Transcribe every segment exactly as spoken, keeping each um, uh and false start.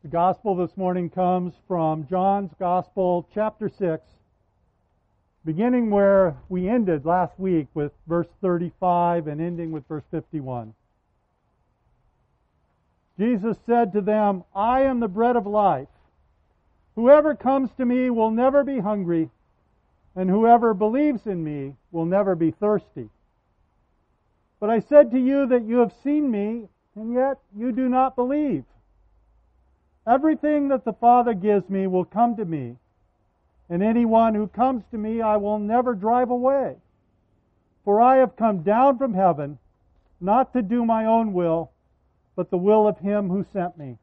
The gospel this morning comes from John's Gospel, chapter six, beginning where we ended last week with verse thirty-five and ending with verse fifty-one. Jesus said to them, "I am the bread of life. Whoever comes to me will never be hungry, and whoever believes in me will never be thirsty. But I said to you that you have seen me, and yet you do not believe. Everything that the Father gives me will come to me, and anyone who comes to me I will never drive away. For I have come down from heaven, not to do my own will, but the will of Him who sent me.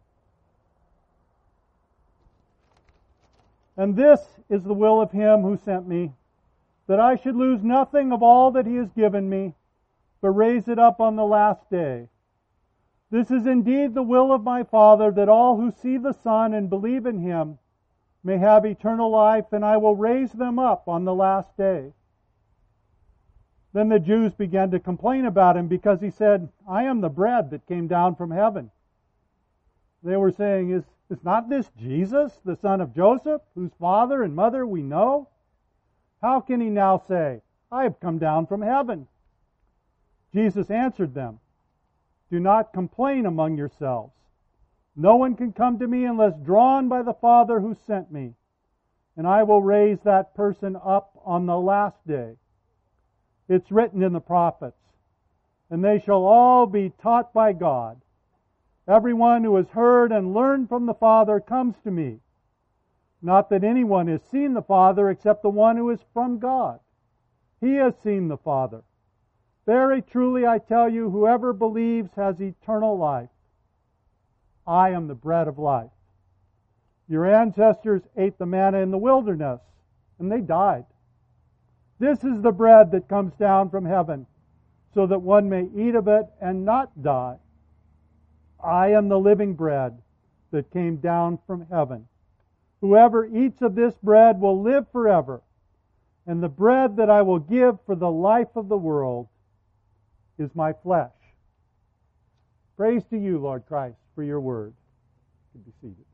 And this is the will of Him who sent me, that I should lose nothing of all that He has given me, but raise it up on the last day. This is indeed the will of my Father, that all who see the Son and believe in Him may have eternal life, and I will raise them up on the last day." Then the Jews began to complain about Him because He said, "I am the bread that came down from heaven." They were saying, is, is not this Jesus, the son of Joseph, whose father and mother we know? How can He now say, "I have come down from heaven"? Jesus answered them, "Do not complain among yourselves. No one can come to me unless drawn by the Father who sent me, and I will raise that person up on the last day. It's written in the prophets, and they shall all be taught by God. Everyone who has heard and learned from the Father comes to me. Not that anyone has seen the Father except the one who is from God. He has seen the Father. Very truly I tell you, whoever believes has eternal life. I am the bread of life. Your ancestors ate the manna in the wilderness, and they died. This is the bread that comes down from heaven, so that one may eat of it and not die. I am the living bread that came down from heaven. Whoever eats of this bread will live forever, and the bread that I will give for the life of the world is my flesh." Praise to you, Lord Christ, for your word. You can be seated.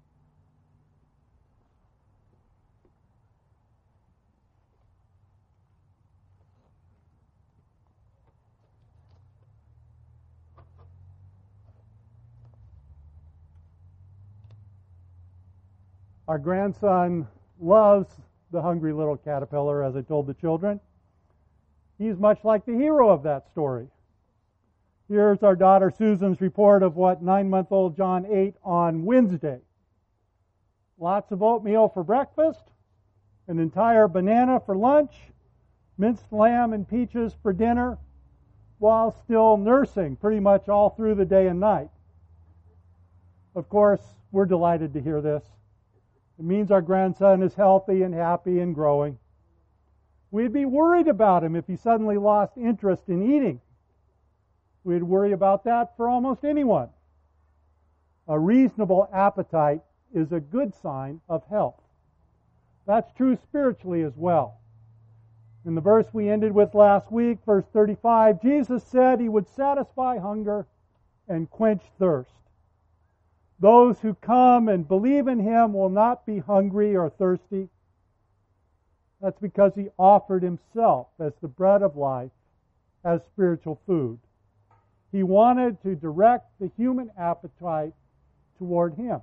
Our grandson loves the hungry little caterpillar, as I told the children. He's much like the hero of that story. Here's our daughter Susan's report of what nine-month-old John ate on Wednesday. Lots of oatmeal for breakfast, an entire banana for lunch, minced lamb and peaches for dinner, while still nursing pretty much all through the day and night. Of course, we're delighted to hear this. It means our grandson is healthy and happy and growing. We'd be worried about him if he suddenly lost interest in eating. We'd worry about that for almost anyone. A reasonable appetite is a good sign of health. That's true spiritually as well. In the verse we ended with last week, verse thirty-five, Jesus said He would satisfy hunger and quench thirst. Those who come and believe in Him will not be hungry or thirsty. That's because He offered Himself as the bread of life, as spiritual food. He wanted to direct the human appetite toward Him.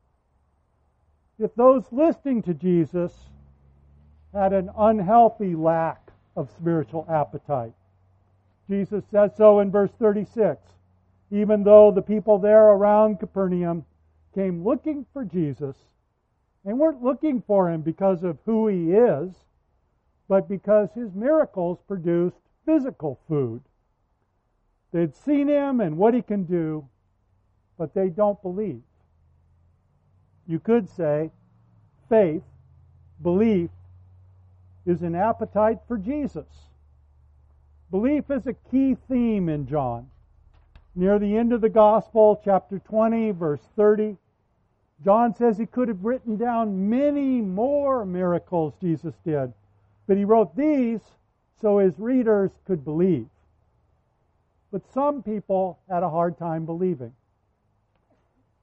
If those listening to Jesus had an unhealthy lack of spiritual appetite, Jesus says so in verse thirty-six. Even though the people there around Capernaum came looking for Jesus, they weren't looking for Him because of who He is, but because His miracles produced physical food. They'd seen Him and what He can do, but they don't believe. You could say faith, belief, is an appetite for Jesus. Belief is a key theme in John. Near the end of the Gospel, chapter twenty, verse thirty, John says he could have written down many more miracles Jesus did, but he wrote these so his readers could believe. But some people had a hard time believing.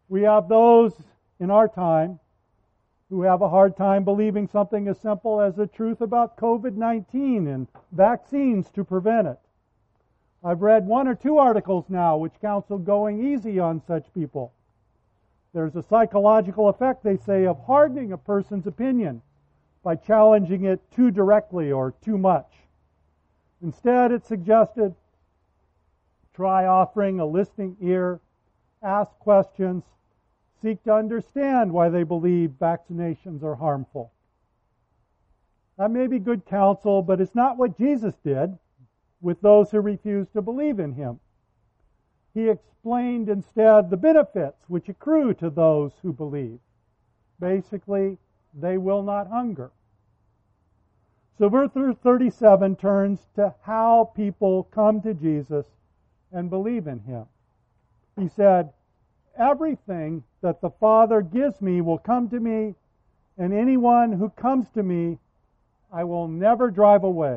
We have those in our time who have a hard time believing something as simple as the truth about covid nineteen and vaccines to prevent it. I've read one or two articles now which counsel going easy on such people. There's a psychological effect, they say, of hardening a person's opinion by challenging it too directly or too much. Instead, it's suggested, try offering a listening ear, ask questions, seek to understand why they believe vaccinations are harmful. That may be good counsel, but it's not what Jesus did with those who refused to believe in him. He explained instead the benefits which accrue to those who believe. Basically, they will not hunger. So verse thirty-seven turns to how people come to Jesus and believe in him. He said, "Everything that the Father gives me will come to me, and anyone who comes to me, I will never drive away."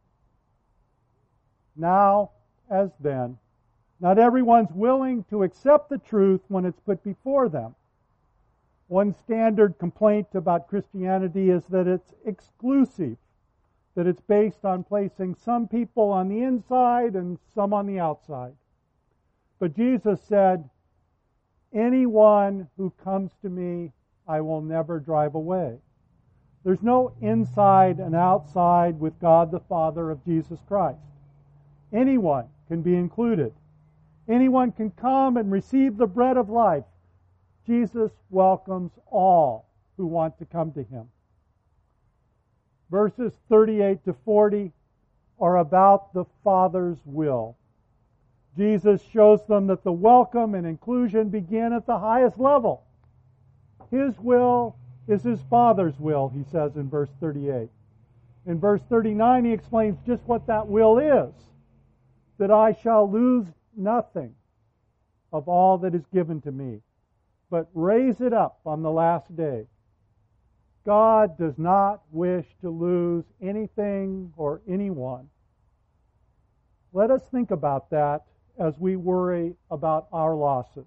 Now, as then, not everyone's willing to accept the truth when it's put before them. One standard complaint about Christianity is that it's exclusive, that it's based on placing some people on the inside and some on the outside. But Jesus said, "Anyone who comes to me, I will never drive away." There's no inside and outside with God the Father of Jesus Christ. Anyone can be included. Anyone can come and receive the bread of life. Jesus welcomes all who want to come to him. Verses thirty-eight to forty are about the Father's will. Jesus shows them that the welcome and inclusion begin at the highest level. His will is his Father's will, he says in verse thirty-eight. In verse thirty-nine, he explains just what that will is, that I shall lose nothing of all that is given to me, but raise it up on the last day. God does not wish to lose anything or anyone. Let us think about that as we worry about our losses.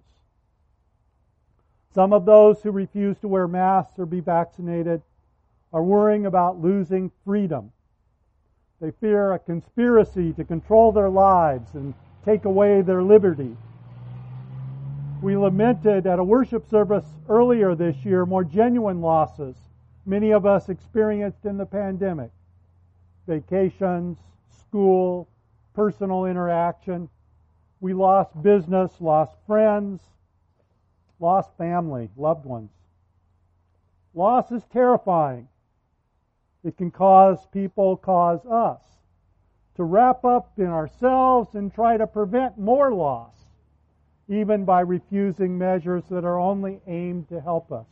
Some of those who refuse to wear masks or be vaccinated are worrying about losing freedom. They fear a conspiracy to control their lives and take away their liberty. We lamented at a worship service earlier this year more genuine losses many of us experienced in the pandemic. Vacations, school, personal interaction. We lost business, lost friends, lost family, loved ones. Loss is terrifying. It can cause people, cause us, to wrap up in ourselves and try to prevent more loss, even by refusing measures that are only aimed to help us.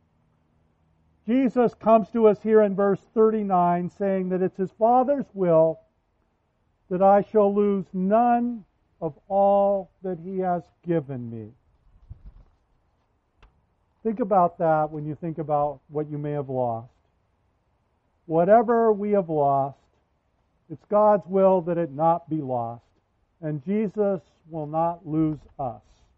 Jesus comes to us here in verse thirty-nine saying that it's his Father's will that I shall lose none of all that he has given me. Think about that when you think about what you may have lost. Whatever we have lost, it's God's will that it not be lost, and Jesus will not lose us.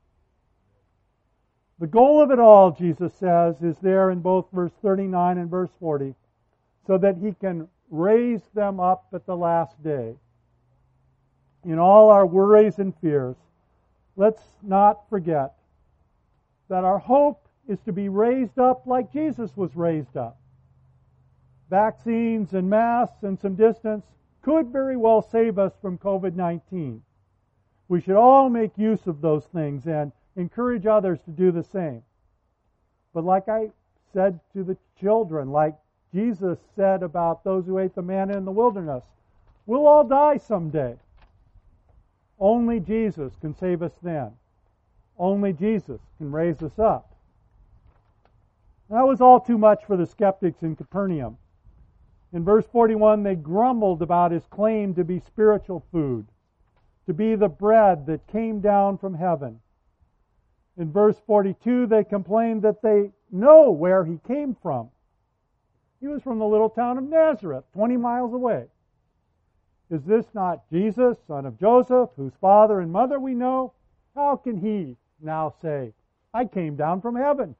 The goal of it all, Jesus says, is there in both verse thirty-nine and verse forty, so that he can raise them up at the last day. In all our worries and fears, let's not forget that our hope is to be raised up like Jesus was raised up. Vaccines and masks and some distance could very well save us from covid nineteen. We should all make use of those things and encourage others to do the same. But like I said to the children, like Jesus said about those who ate the manna in the wilderness, we'll all die someday. Only Jesus can save us then. Only Jesus can raise us up. That was all too much for the skeptics in Capernaum. In verse forty-one, they grumbled about his claim to be spiritual food, to be the bread that came down from heaven. In verse forty-two, they complained that they know where he came from. He was from the little town of Nazareth, twenty miles away. Is this not Jesus, son of Joseph, whose father and mother we know? How can he now say, I came down from heaven.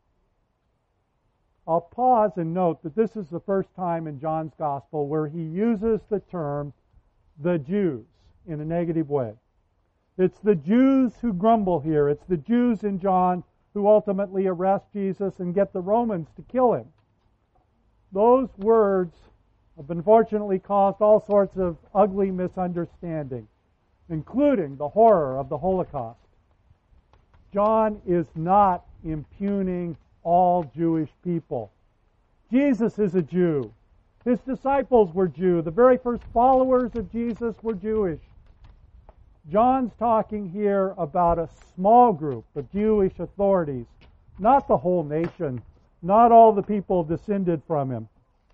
I'll pause and note that this is the first time in John's Gospel where he uses the term the Jews in a negative way. It's the Jews who grumble here. It's the Jews in John who ultimately arrest Jesus and get the Romans to kill him. Those words have unfortunately caused all sorts of ugly misunderstanding, including the horror of the Holocaust. John is not impugning all Jewish people. Jesus is a Jew. His disciples were Jew. The very first followers of Jesus were Jewish. John's talking here about a small group of Jewish authorities, not the whole nation, not all the people descended from him.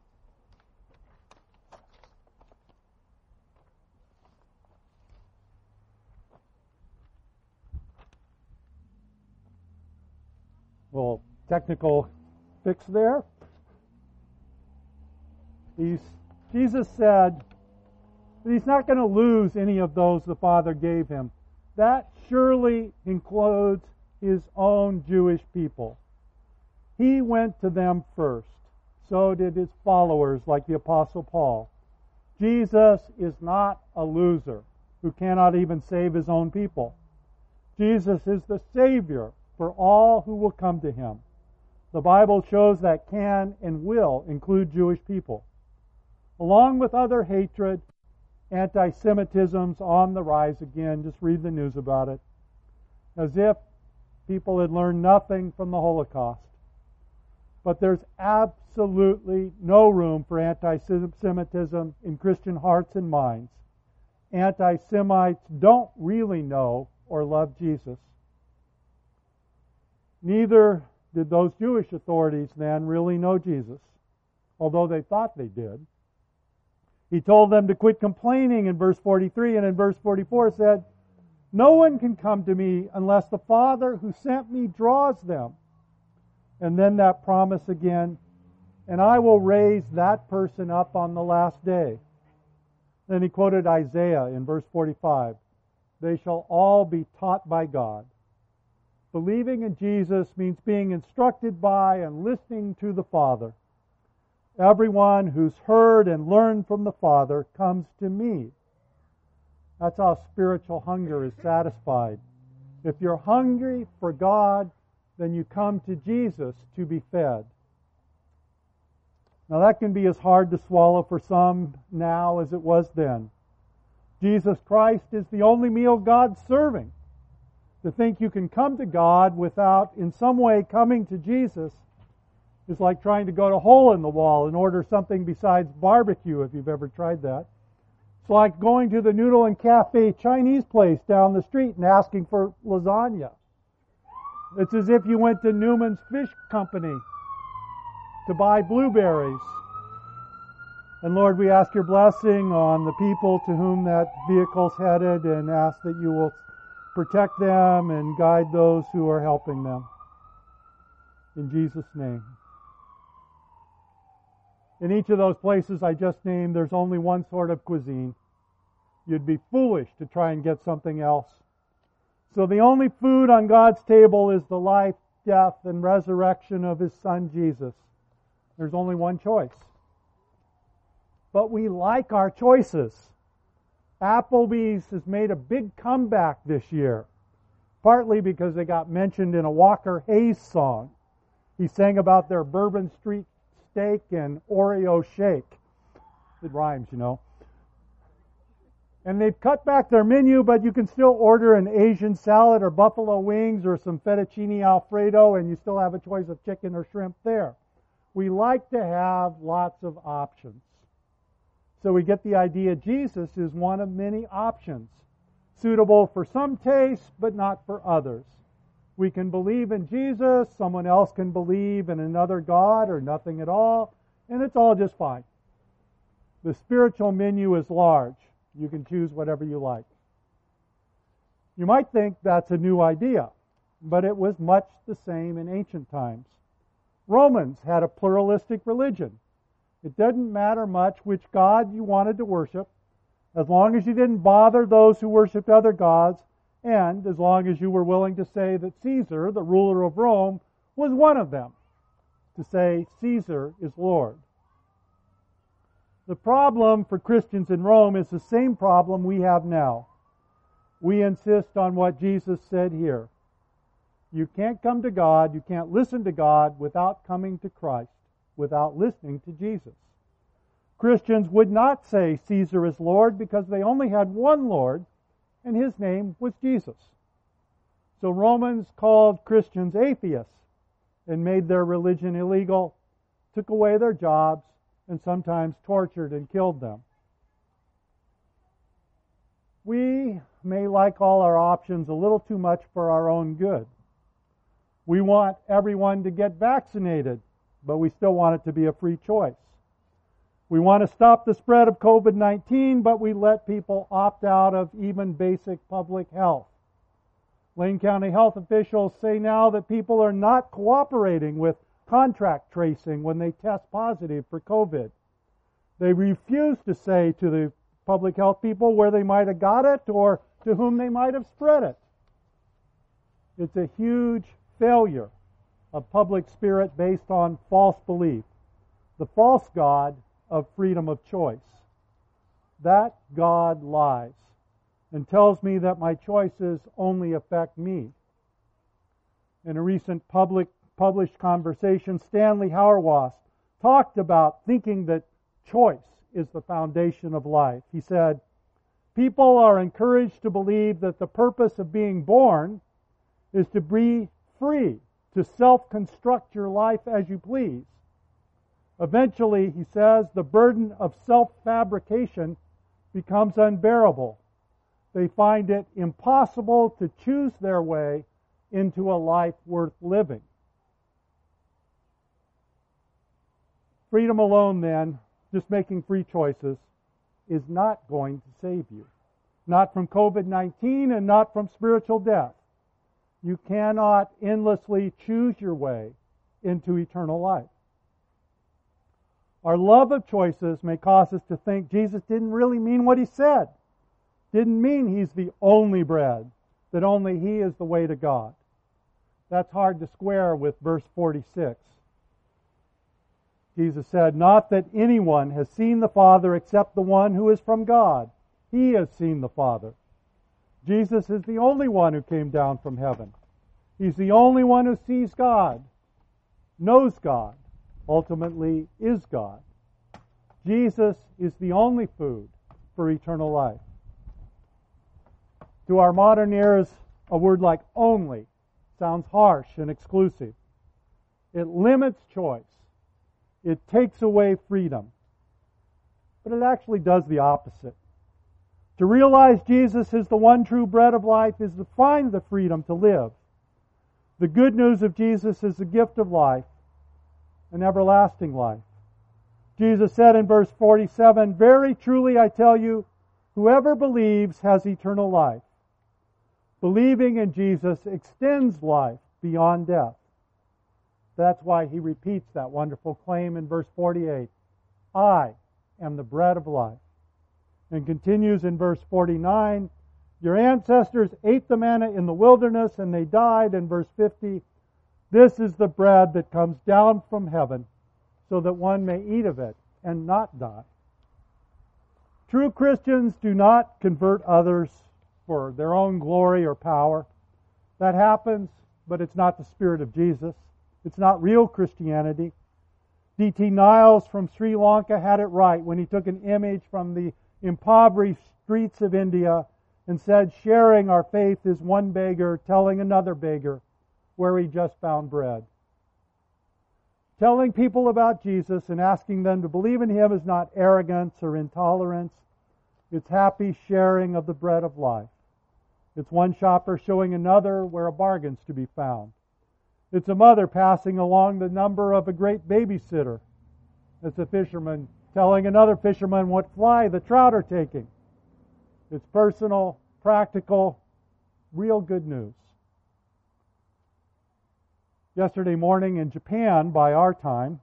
Well, technical fix there. He's, Jesus said that he's not going to lose any of those the Father gave him. That surely includes his own Jewish people. He went to them first. So did his followers, like the Apostle Paul. Jesus is not a loser who cannot even save his own people. Jesus is the Savior for all who will come to him. The Bible shows that can and will include Jewish people. Along with other hatred, anti-Semitism's on the rise again. Just read the news about it. As if people had learned nothing from the Holocaust. But there's absolutely no room for anti-Semitism in Christian hearts and minds. Anti-Semites don't really know or love Jesus. Neither did those Jewish authorities then really know Jesus, although they thought they did. He told them to quit complaining in verse forty-three, and in verse forty-four said, "No one can come to me unless the Father who sent me draws them." And then that promise again, "And I will raise that person up on the last day." Then he quoted Isaiah in verse forty-five, "They shall all be taught by God." Believing in Jesus means being instructed by and listening to the Father. Everyone who's heard and learned from the Father comes to me. That's how spiritual hunger is satisfied. If you're hungry for God, then you come to Jesus to be fed. Now that can be as hard to swallow for some now as it was then. Jesus Christ is the only meal God's serving. To think you can come to God without in some way coming to Jesus is like trying to go to a hole in the wall and order something besides barbecue, if you've ever tried that. It's like going to the Noodle and Cafe Chinese place down the street and asking for lasagna. It's as if you went to Newman's Fish Company to buy blueberries. And Lord, we ask your blessing on the people to whom that vehicle's headed, and ask that you will protect them and guide those who are helping them. In Jesus' name. In each of those places I just named, there's only one sort of cuisine. You'd be foolish to try and get something else. So the only food on God's table is the life, death, and resurrection of His Son, Jesus. There's only one choice. But we like our choices. Applebee's has made a big comeback this year, partly because they got mentioned in a Walker Hayes song. He sang about their Bourbon Street steak and Oreo shake. It rhymes, you know. And they've cut back their menu, but you can still order an Asian salad or buffalo wings or some fettuccine alfredo, and you still have a choice of chicken or shrimp there. We like to have lots of options. So we get the idea Jesus is one of many options, suitable for some tastes, but not for others. We can believe in Jesus, someone else can believe in another God or nothing at all, and it's all just fine. The spiritual menu is large. You can choose whatever you like. You might think that's a new idea, but it was much the same in ancient times. Romans had a pluralistic religion. It didn't matter much which God you wanted to worship, as long as you didn't bother those who worshiped other gods, and as long as you were willing to say that Caesar, the ruler of Rome, was one of them, to say Caesar is Lord. The problem for Christians in Rome is the same problem we have now. We insist on what Jesus said here. You can't come to God, you can't listen to God without coming to Christ, without listening to Jesus. Christians would not say Caesar is Lord because they only had one Lord, and his name was Jesus. So Romans called Christians atheists and made their religion illegal, took away their jobs, and sometimes tortured and killed them. We may like all our options a little too much for our own good. We want everyone to get vaccinated, but we still want it to be a free choice. We want to stop the spread of covid nineteen, but we let people opt out of even basic public health. Lane County health officials say now that people are not cooperating with contract tracing when they test positive for COVID. They refuse to say to the public health people where they might have got it or to whom they might have spread it. It's a huge failure of public spirit based on false belief, the false God of freedom of choice. That God lies and tells me that my choices only affect me. In a recent public published conversation, Stanley Hauerwas talked about thinking that choice is the foundation of life. He said, people are encouraged to believe that the purpose of being born is to be free, to self-construct your life as you please. Eventually, he says, the burden of self-fabrication becomes unbearable. They find it impossible to choose their way into a life worth living. Freedom alone, then, just making free choices, is not going to save you. Not from covid nineteen and not from spiritual death. You cannot endlessly choose your way into eternal life. Our love of choices may cause us to think Jesus didn't really mean what he said. Didn't mean he's the only bread, that only he is the way to God. That's hard to square with verse forty-six. Jesus said, not that anyone has seen the Father except the one who is from God. He has seen the Father. Jesus is the only one who came down from heaven. He's the only one who sees God, knows God, ultimately is God. Jesus is the only food for eternal life. To our modern ears, a word like only sounds harsh and exclusive. It limits choice. It takes away freedom. But it actually does the opposite. To realize Jesus is the one true bread of life is to find the freedom to live. The good news of Jesus is the gift of life, an everlasting life. Jesus said in verse forty-seven, very truly I tell you, whoever believes has eternal life. Believing in Jesus extends life beyond death. That's why he repeats that wonderful claim in verse forty-eight. I am the bread of life. And continues in verse forty-nine. Your ancestors ate the manna in the wilderness and they died. In verse fifty. This is the bread that comes down from heaven so that one may eat of it and not die. True Christians do not convert others for their own glory or power. That happens, but it's not the Spirit of Jesus. It's not real Christianity. D T Niles from Sri Lanka had it right when he took an image from the impoverished streets of India and said, sharing our faith is one beggar telling another beggar where he just found bread. Telling people about Jesus and asking them to believe in him is not arrogance or intolerance. It's happy sharing of the bread of life. It's one shopper showing another where a bargain's to be found. It's a mother passing along the number of a great babysitter. It's a fisherman telling another fisherman what fly the trout are taking. It's personal, practical, real good news. Yesterday morning in Japan, by our time,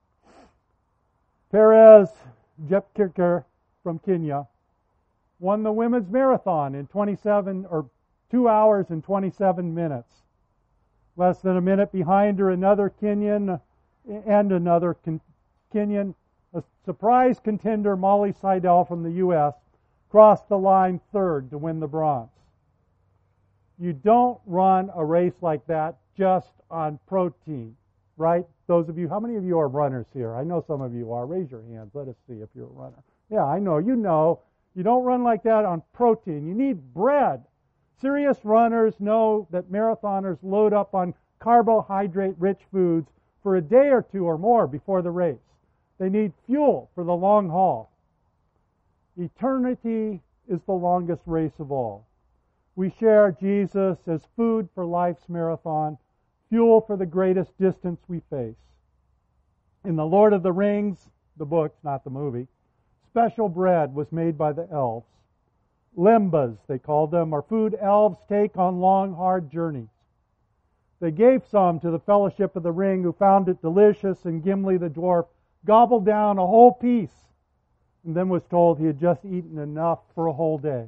Perez Jepkirker from Kenya won the women's marathon in twenty-seven or two hours and twenty-seven minutes. Less than a minute behind her, another Kenyan and another Kenyan, a surprise contender, Molly Seidel from the U S, crossed the line third to win the bronze. You don't run a race like that just on protein, right? Those of you, how many of you are runners here? I know some of you are. Raise your hands. Let us see if you're a runner. Yeah, I know. You know. You don't run like that on protein. You need bread. Serious runners know that marathoners load up on carbohydrate-rich foods for a day or two or more before the race. They need fuel for the long haul. Eternity is the longest race of all. We share Jesus as food for life's marathon, fuel for the greatest distance we face. In The Lord of the Rings, the books, not the movie, special bread was made by the elves. Lembas, they called them, are food elves take on long, hard journeys. They gave some to the Fellowship of the Ring, who found it delicious, and Gimli the dwarf gobbled down a whole piece and then was told he had just eaten enough for a whole day.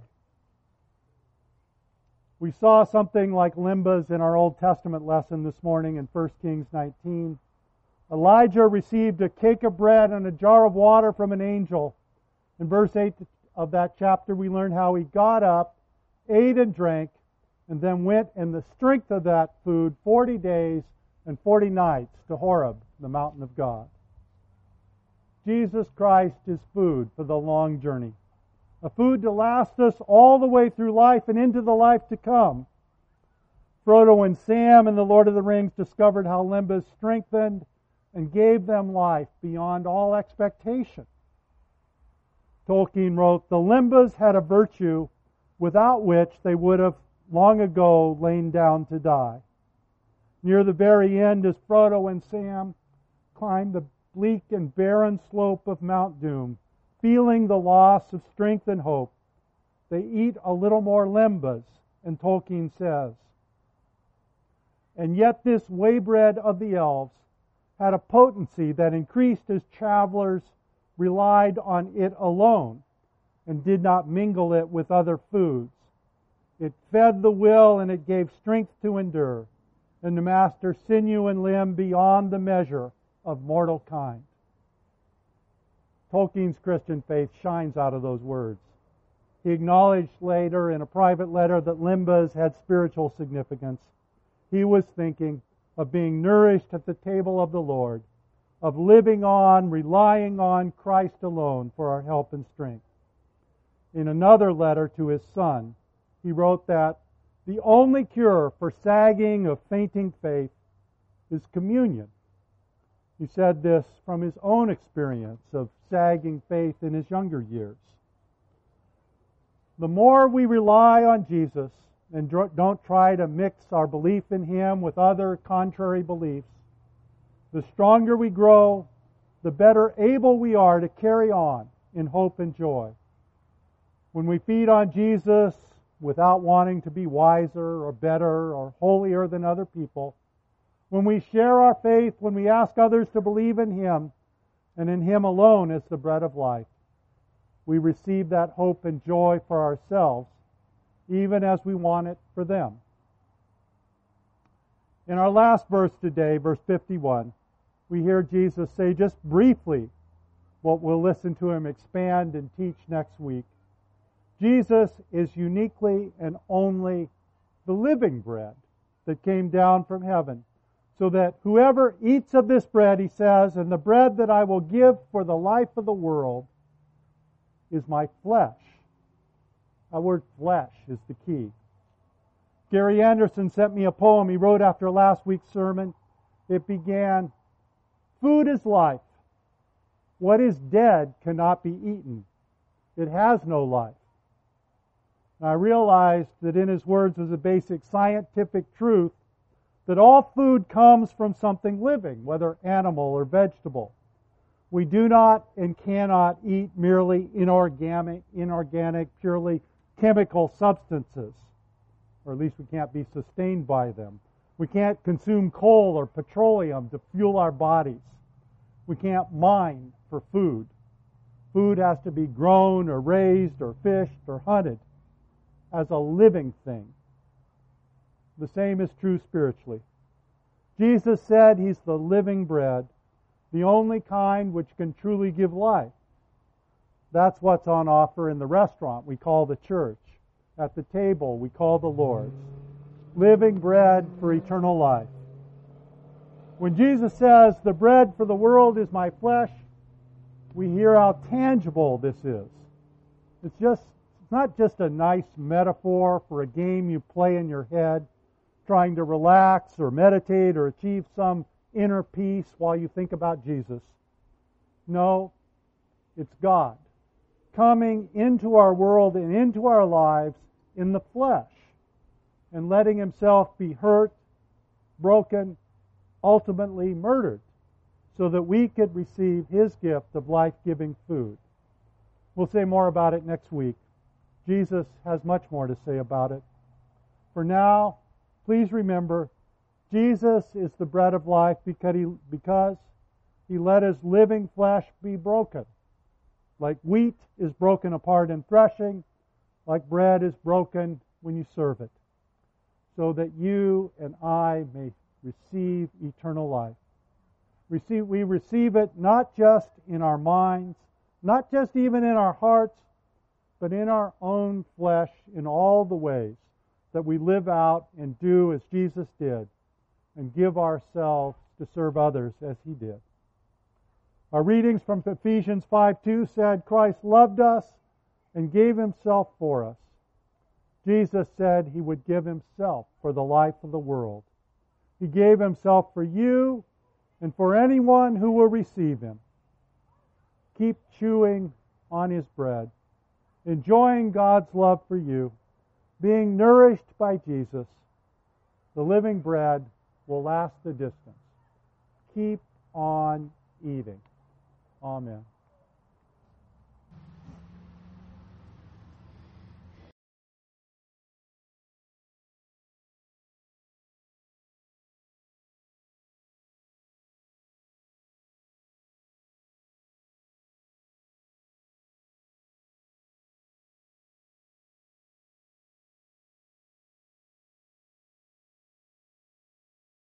We saw something like limbas in our Old Testament lesson this morning in First Kings nineteen. Elijah received a cake of bread and a jar of water from an angel. In verse eight of that chapter, we learn how he got up, ate and drank, and then went in the strength of that food forty days and forty nights to Horeb, the mountain of God. Jesus Christ is food for the long journey, a food to last us all the way through life and into the life to come. Frodo and Sam in The Lord of the Rings discovered how limbas strengthened and gave them life beyond all expectation. Tolkien wrote, "The limbas had a virtue without which they would have long ago lain down to die." Near the very end, as Frodo and Sam climbed the bleak and barren slope of Mount Doom, feeling the loss of strength and hope, they eat a little more limbas, and Tolkien says, "And yet this waybread of the elves had a potency that increased as travelers relied on it alone and did not mingle it with other foods. It fed the will and it gave strength to endure, and to master sinew and limb beyond the measure of mortal kind." Tolkien's Christian faith shines out of those words. He acknowledged later in a private letter that limbas had spiritual significance. He was thinking of being nourished at the table of the Lord, of living on, relying on Christ alone for our help and strength. In another letter to his son, he wrote that the only cure for sagging of fainting faith is communion. He said this from his own experience of sagging faith in his younger years. The more we rely on Jesus and don't try to mix our belief in Him with other contrary beliefs, the stronger we grow, the better able we are to carry on in hope and joy. When we feed on Jesus without wanting to be wiser or better or holier than other people, when we share our faith, when we ask others to believe in Him and in Him alone as the bread of life, we receive that hope and joy for ourselves, even as we want it for them. In our last verse today, verse fifty-one, we hear Jesus say just briefly what we'll listen to Him expand and teach next week. Jesus is uniquely and only the living bread that came down from heaven, so that whoever eats of this bread, He says, and the bread that I will give for the life of the world is my flesh. That word flesh is the key. Gary Anderson sent me a poem he wrote after last week's sermon. It began, "Food is life. What is dead cannot be eaten. It has no life." And I realized that in his words was a basic scientific truth that all food comes from something living, whether animal or vegetable. We do not and cannot eat merely inorganic, inorganic, purely chemical substances, or at least we can't be sustained by them. We can't consume coal or petroleum to fuel our bodies. We can't mine for food. Food has to be grown or raised or fished or hunted as a living thing. The same is true spiritually. Jesus said He's the living bread, the only kind which can truly give life. That's what's on offer in the restaurant we call the church, at the table we call the Lord's. Living bread for eternal life. When Jesus says, the bread for the world is my flesh, we hear how tangible this is. It's just it's not just a nice metaphor for a game you play in your head, trying to relax or meditate or achieve some inner peace while you think about Jesus. No, it's God coming into our world and into our lives in the flesh and letting Himself be hurt, broken, ultimately murdered, so that we could receive His gift of life-giving food. We'll say more about it next week. Jesus has much more to say about it. For now, please remember, Jesus is the bread of life because He, because he let His living flesh be broken. Like wheat is broken apart in threshing, like bread is broken when you serve it, so that you and I may receive eternal life. Receive, we receive it not just in our minds, not just even in our hearts, but in our own flesh in all the ways that we live out and do as Jesus did and give ourselves to serve others as He did. Our readings from Ephesians five two said, Christ loved us and gave Himself for us. Jesus said He would give Himself for the life of the world. He gave Himself for you and for anyone who will receive Him. Keep chewing on His bread, enjoying God's love for you, being nourished by Jesus. The living bread will last the distance. Keep on eating. Amen.